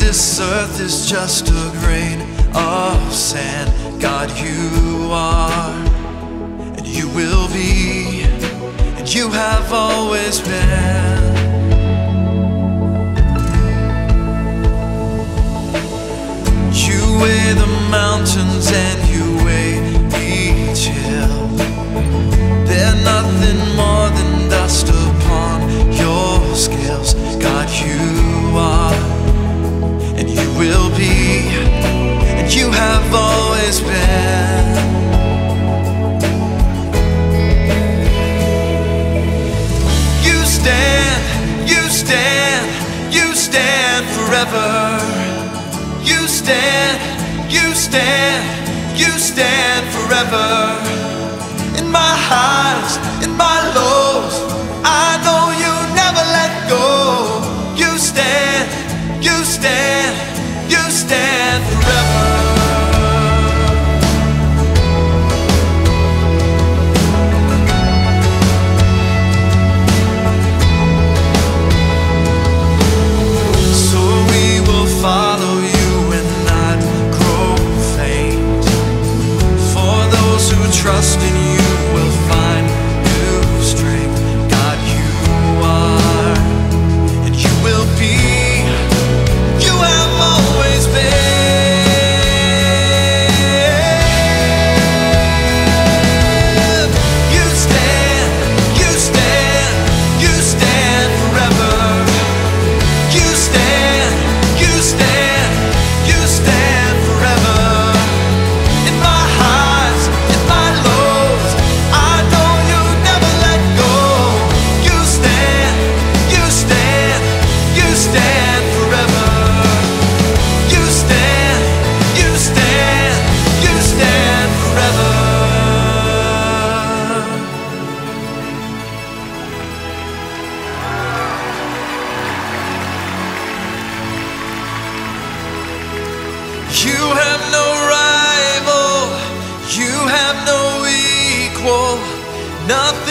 this earth is just a grain of sand. God, you are, and you will be, and you have always been. You weigh the mountains and you weigh each hill. They're nothing more than dust upon your scales. God, you are, and you will be, and you have always been. You stand, you stand, you stand forever. You stand, you stand, you stand forever. In my highs, in my lows, I know you never let go. You stand, you stand, you stand forever. So we will follow you and not grow faint. For those who trust in you will find new strength. God, you are, and you will be, you have always been. You stand, you stand, you stand forever. You stand, you stand, you stand forever. In my highs, in my lows, I know you never let go. You stand, you stand, you stand forever. You stand, you stand, you stand forever. You have no rival, you have no equal, nothing